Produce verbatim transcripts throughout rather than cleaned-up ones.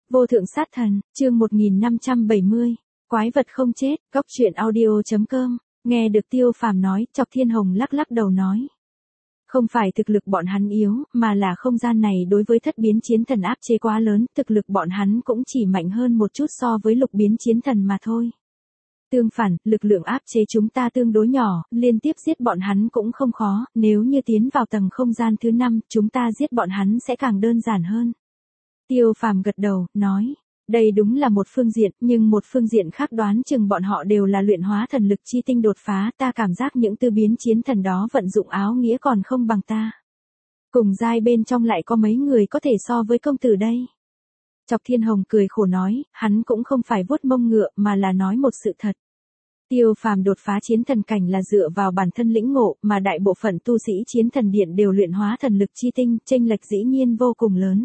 Vô thượng sát thần, chương một nghìn năm trăm bảy mươi, quái vật không chết, góc truyện audio.com, nghe được Tiêu Phàm nói, Chọc Thiên Hồng lắc lắc đầu nói. Không phải thực lực bọn hắn yếu, mà là không gian này đối với thất biến chiến thần áp chế quá lớn, thực lực bọn hắn cũng chỉ mạnh hơn một chút so với lục biến chiến thần mà thôi. Tương phản, lực lượng áp chế chúng ta tương đối nhỏ, liên tiếp giết bọn hắn cũng không khó, nếu như tiến vào tầng không gian thứ năm, chúng ta giết bọn hắn sẽ càng đơn giản hơn. Tiêu Phàm gật đầu, nói, đây đúng là một phương diện, nhưng một phương diện khác đoán chừng bọn họ đều là luyện hóa thần lực chi tinh đột phá, ta cảm giác những tư biến chiến thần đó vận dụng áo nghĩa còn không bằng ta. Cùng giai bên trong lại có mấy người có thể so với công tử đây. Chọc Thiên Hồng cười khổ nói, hắn cũng không phải vuốt mông ngựa mà là nói một sự thật. Tiêu Phàm đột phá chiến thần cảnh là dựa vào bản thân lĩnh ngộ, mà đại bộ phận tu sĩ chiến thần điện đều luyện hóa thần lực chi tinh, chênh lệch dĩ nhiên vô cùng lớn.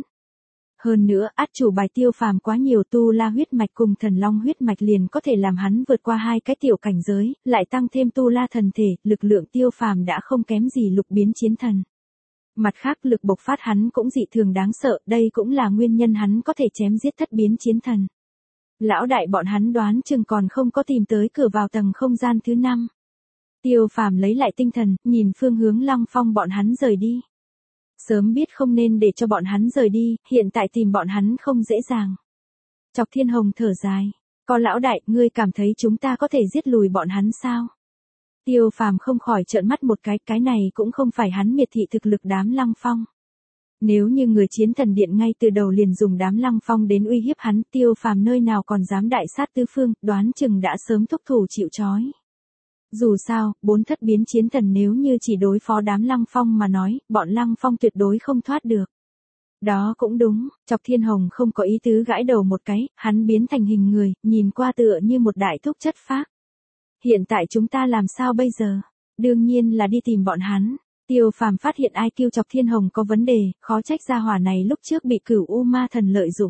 Hơn nữa, át chủ bài Tiêu Phàm quá nhiều, tu la huyết mạch cùng thần long huyết mạch liền có thể làm hắn vượt qua hai cái tiểu cảnh giới, lại tăng thêm tu la thần thể, lực lượng Tiêu Phàm đã không kém gì lục biến chiến thần. Mặt khác, lực bộc phát hắn cũng dị thường đáng sợ, đây cũng là nguyên nhân hắn có thể chém giết thất biến chiến thần. Lão đại bọn hắn đoán chừng còn không có tìm tới cửa vào tầng không gian thứ năm. Tiêu Phàm lấy lại tinh thần, nhìn phương hướng Lăng Phong bọn hắn rời đi. Sớm biết không nên để cho bọn hắn rời đi, hiện tại tìm bọn hắn không dễ dàng. Chọc Thiên Hồng thở dài, có lão đại, ngươi cảm thấy chúng ta có thể giết lùi bọn hắn sao? Tiêu Phàm không khỏi trợn mắt một cái, cái này cũng không phải hắn miệt thị thực lực đám Lăng Phong. Nếu như người chiến thần điện ngay từ đầu liền dùng đám Lăng Phong đến uy hiếp hắn, Tiêu Phàm nơi nào còn dám đại sát tứ phương, đoán chừng đã sớm thúc thủ chịu trói. Dù sao, bốn thất biến chiến thần nếu như chỉ đối phó đám Lăng Phong mà nói, bọn Lăng Phong tuyệt đối không thoát được. Đó cũng đúng, Chọc Thiên Hồng không có ý tứ gãi đầu một cái, hắn biến thành hình người, nhìn qua tựa như một đại thúc chất phác. Hiện tại chúng ta làm sao bây giờ? Đương nhiên là đi tìm bọn hắn. Tiêu Phàm phát hiện i kiu Chọc Thiên Hồng có vấn đề, khó trách gia hỏa này lúc trước bị Cửu U Ma Thần lợi dụng.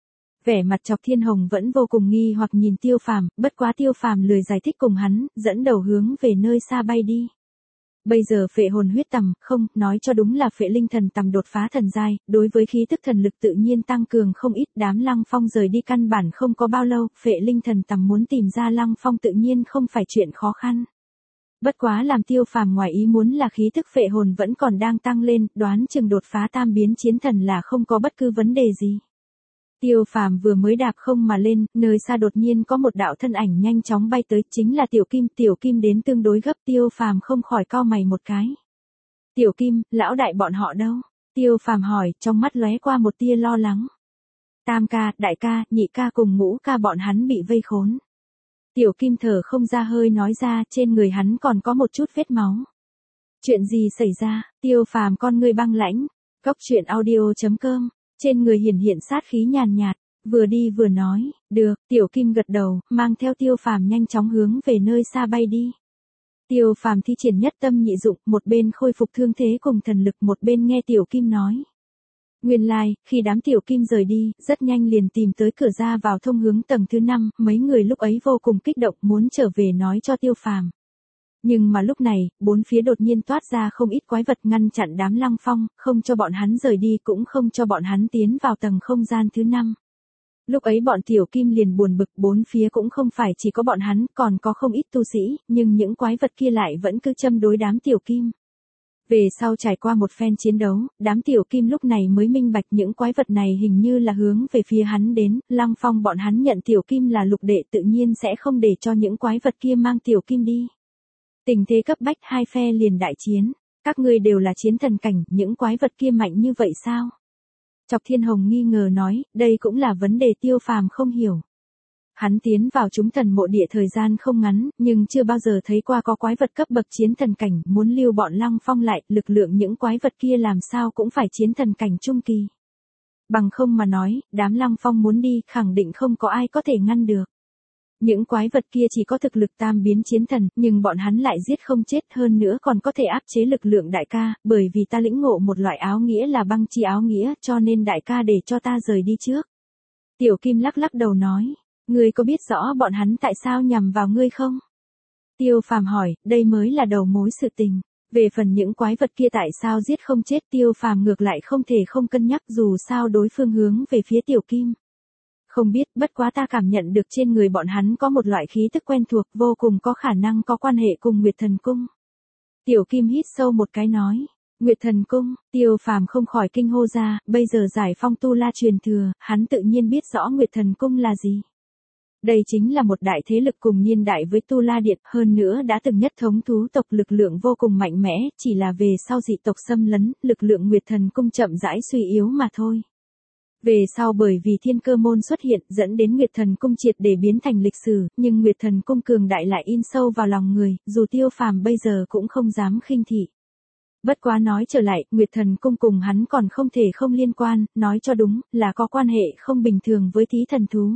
Vẻ mặt Chọc Thiên Hồng vẫn vô cùng nghi hoặc nhìn Tiêu Phàm, bất quá Tiêu Phàm lười giải thích cùng hắn, dẫn đầu hướng về nơi xa bay đi. Bây giờ phệ hồn huyết tầm, không, nói cho đúng là phệ linh thần tầm đột phá thần giai, đối với khí tức thần lực tự nhiên tăng cường không ít, đám Lăng Phong rời đi căn bản không có bao lâu, phệ linh thần tầm muốn tìm ra Lăng Phong tự nhiên không phải chuyện khó khăn. Bất quá làm Tiêu Phàm ngoài ý muốn là khí tức phệ hồn vẫn còn đang tăng lên, đoán chừng đột phá tam biến chiến thần là không có bất cứ vấn đề gì. Tiêu Phàm vừa mới đạp không mà lên, nơi xa đột nhiên có một đạo thân ảnh nhanh chóng bay tới, chính là Tiểu Kim, Tiểu Kim đến tương đối gấp, Tiêu Phàm không khỏi cau mày một cái. Tiểu Kim, lão đại bọn họ đâu? Tiêu Phàm hỏi, trong mắt lóe qua một tia lo lắng. Tam ca, đại ca, nhị ca cùng ngũ ca bọn hắn bị vây khốn. Tiểu Kim thở không ra hơi nói ra, trên người hắn còn có một chút vết máu. Chuyện gì xảy ra? Tiêu Phàm con ngươi băng lãnh. Góc truyện audio.com, trên người hiển hiện sát khí nhàn nhạt, vừa đi vừa nói, được, Tiểu Kim gật đầu, mang theo Tiêu Phàm nhanh chóng hướng về nơi xa bay đi. Tiêu Phàm thi triển nhất tâm nhị dụng, một bên khôi phục thương thế cùng thần lực, một bên nghe Tiểu Kim nói. Nguyên lai, like, khi đám Tiểu Kim rời đi, rất nhanh liền tìm tới cửa ra vào thông hướng tầng thứ năm, mấy người lúc ấy vô cùng kích động muốn trở về nói cho Tiêu Phàm. Nhưng mà lúc này, bốn phía đột nhiên toát ra không ít quái vật ngăn chặn đám Lăng Phong, không cho bọn hắn rời đi cũng không cho bọn hắn tiến vào tầng không gian thứ năm. Lúc ấy bọn Tiểu Kim liền buồn bực, bốn phía cũng không phải chỉ có bọn hắn, còn có không ít tu sĩ, nhưng những quái vật kia lại vẫn cứ châm đối đám Tiểu Kim. Về sau trải qua một phen chiến đấu, đám Tiểu Kim lúc này mới minh bạch những quái vật này hình như là hướng về phía hắn đến, Lăng Phong bọn hắn nhận Tiểu Kim là lục đệ tự nhiên sẽ không để cho những quái vật kia mang Tiểu Kim đi. Tình thế cấp bách, hai phe liền đại chiến, các ngươi đều là chiến thần cảnh, những quái vật kia mạnh như vậy sao? Chọc Thiên Hồng nghi ngờ nói, đây cũng là vấn đề Tiêu Phàm không hiểu. Hắn tiến vào chúng thần mộ địa thời gian không ngắn, nhưng chưa bao giờ thấy qua có quái vật cấp bậc chiến thần cảnh, muốn lưu bọn Lăng Phong lại, lực lượng những quái vật kia làm sao cũng phải chiến thần cảnh trung kỳ. Bằng không mà nói, đám Lăng Phong muốn đi, khẳng định không có ai có thể ngăn được. Những quái vật kia chỉ có thực lực tam biến chiến thần, nhưng bọn hắn lại giết không chết, hơn nữa còn có thể áp chế lực lượng đại ca, bởi vì ta lĩnh ngộ một loại áo nghĩa là băng chi áo nghĩa, cho nên đại ca để cho ta rời đi trước. Tiểu Kim lắc lắc đầu nói, ngươi có biết rõ bọn hắn tại sao nhằm vào ngươi không? Tiêu Phàm hỏi, đây mới là đầu mối sự tình. Về phần những quái vật kia tại sao giết không chết, Tiêu Phàm ngược lại không thể không cân nhắc, dù sao đối phương hướng về phía Tiểu Kim. Không biết, bất quá ta cảm nhận được trên người bọn hắn có một loại khí tức quen thuộc, vô cùng có khả năng có quan hệ cùng Nguyệt Thần Cung. Tiểu Kim hít sâu một cái nói. Nguyệt Thần Cung, Tiêu Phàm không khỏi kinh hô ra, bây giờ giải phong tu la truyền thừa, hắn tự nhiên biết rõ Nguyệt Thần Cung là gì. Đây chính là một đại thế lực cùng niên đại với Tu La Điện, hơn nữa đã từng nhất thống thú tộc, lực lượng vô cùng mạnh mẽ, chỉ là về sau dị tộc xâm lấn, lực lượng Nguyệt Thần Cung chậm rãi suy yếu mà thôi. Về sau bởi vì Thiên Cơ môn xuất hiện, dẫn đến Nguyệt Thần Cung triệt để biến thành lịch sử, nhưng Nguyệt Thần Cung cường đại lại in sâu vào lòng người, dù Tiêu Phàm bây giờ cũng không dám khinh thị. Bất quá nói trở lại, Nguyệt Thần Cung cùng hắn còn không thể không liên quan, nói cho đúng, là có quan hệ không bình thường với Thí Thần Thú.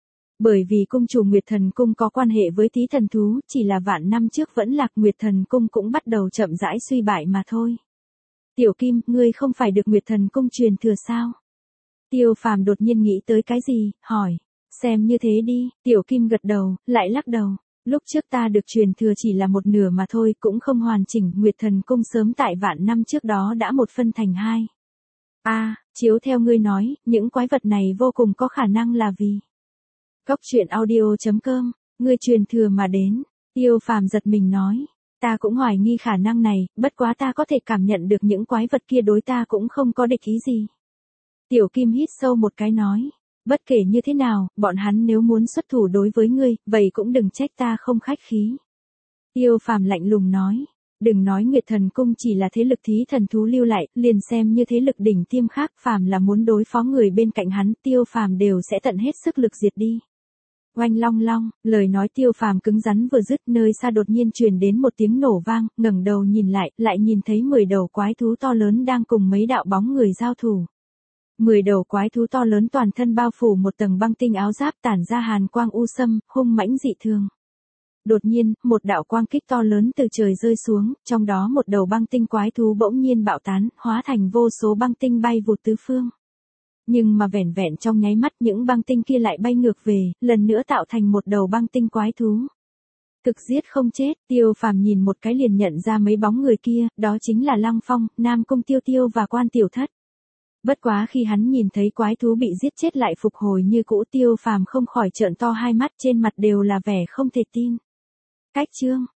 Bởi vì cung chủ Nguyệt Thần Cung có quan hệ với Thí Thần Thú, chỉ là vạn năm trước vẫn lạc, Nguyệt Thần Cung cũng bắt đầu chậm rãi suy bại mà thôi. Tiểu Kim, ngươi không phải được Nguyệt Thần Cung truyền thừa sao? Tiêu Phàm đột nhiên nghĩ tới cái gì, hỏi. Xem như thế đi, Tiểu Kim gật đầu, lại lắc đầu. Lúc trước ta được truyền thừa chỉ là một nửa mà thôi, cũng không hoàn chỉnh, Nguyệt Thần Cung sớm tại vạn năm trước đó đã một phân thành hai. A, à, chiếu theo ngươi nói, những quái vật này vô cùng có khả năng là vì... Góc truyện audio chấm com, ngươi truyền thừa mà đến. Tiêu Phàm giật mình nói. Ta cũng hoài nghi khả năng này, bất quá ta có thể cảm nhận được những quái vật kia đối ta cũng không có địch ý gì. Tiểu Kim hít sâu một cái nói. Bất kể như thế nào, bọn hắn nếu muốn xuất thủ đối với ngươi, vậy cũng đừng trách ta không khách khí. Tiêu Phàm lạnh lùng nói. Đừng nói Nguyệt Thần Cung chỉ là thế lực Thí Thần Thú lưu lại, liền xem như thế lực đỉnh tiêm khác, phàm là muốn đối phó người bên cạnh hắn, Tiêu Phàm đều sẽ tận hết sức lực diệt đi. Oanh long long, lời nói Tiêu Phàm cứng rắn vừa dứt, nơi xa đột nhiên truyền đến một tiếng nổ vang, ngẩng đầu nhìn lại, lại nhìn thấy mười đầu quái thú to lớn đang cùng mấy đạo bóng người giao thủ. Mười đầu quái thú to lớn toàn thân bao phủ một tầng băng tinh áo giáp, tản ra hàn quang u sâm, hung mãnh dị thường. Đột nhiên, một đạo quang kích to lớn từ trời rơi xuống, trong đó một đầu băng tinh quái thú bỗng nhiên bạo tán, hóa thành vô số băng tinh bay vụt tứ phương. Nhưng mà vẻn vẹn trong nháy mắt, những băng tinh kia lại bay ngược về, lần nữa tạo thành một đầu băng tinh quái thú. Thực giết không chết, Tiêu Phàm nhìn một cái liền nhận ra mấy bóng người kia, đó chính là Lăng Phong, Nam Cung Tiêu Tiêu và Quan Tiểu Thất. Bất quá khi hắn nhìn thấy quái thú bị giết chết lại phục hồi như cũ, Tiêu Phàm không khỏi trợn to hai mắt, trên mặt đều là vẻ không thể tin. Cách chương